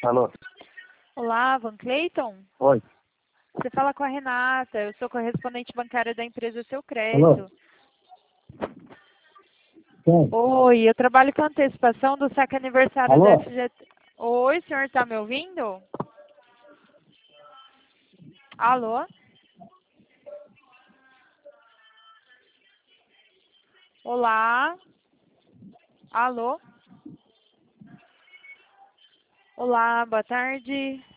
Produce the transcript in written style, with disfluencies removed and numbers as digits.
Alô? Olá, Van Clayton? Oi. Você fala com a Renata, eu sou correspondente bancária da empresa Seu Alô? Crédito. Quem? Oi, eu trabalho com antecipação do saque aniversário da Alô? FGT. Oi, o senhor está me ouvindo? Alô? Olá? Alô? Olá, boa tarde.